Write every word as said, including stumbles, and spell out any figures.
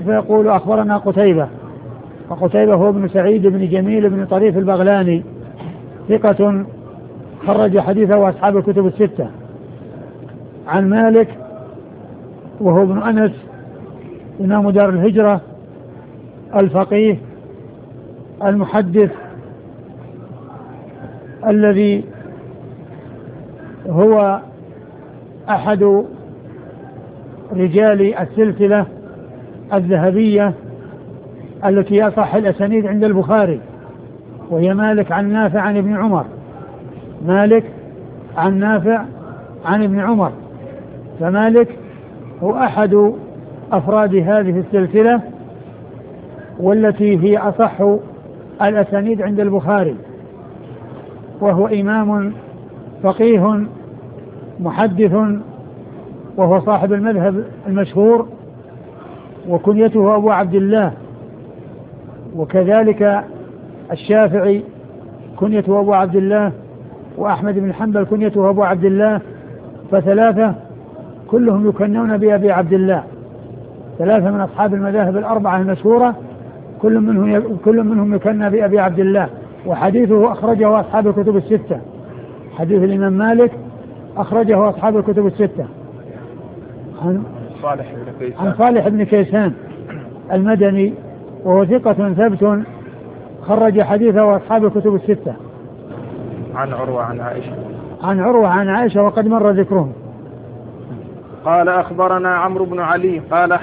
فيقول أخبرنا قتيبة، وقتيبة هو ابن سعيد بن جميل بن طريف البغلاني ثقة خرج حديثه وأصحاب الكتب الستة. عن مالك وهو ابن أنس إمام دار الهجرة الفقيه المحدث الذي هو أحد رجال السلسلة الذهبية التي أصح الأسانيد عند البخاري، وهي مالك عن نافع عن ابن عمر، مالك عن نافع عن ابن عمر. فمالك هو أحد أفراد هذه السلسلة والتي هي أصح الأسانيد عند البخاري، وهو إمام فقيه محدث، وهو صاحب المذهب المشهور، وكنيته أبو عبد الله. وكذلك الشافعي كنيته أبو عبد الله، وأحمد بن حنبل كنيته أبو عبد الله، فثلاثة كلهم يكنون بأبي عبد الله، ثلاثة من أصحاب المذاهب الأربعة المشهورة كل منهم كل منهم يكنى بأبي عبد الله. وحديثه أخرجه أصحاب الكتب الستة، حديث الإمام مالك أخرجه أصحاب الكتب الستة. عن صالح بن كيسان عن صالح بن كيسان المدني وهو ثقة ثبت خرج حديثه أصحاب الكتب الستة. عن عروة عن عائشة عن عروة عن عائشة وقد مر ذكرهم. قال أخبرنا عمرو بن علي قال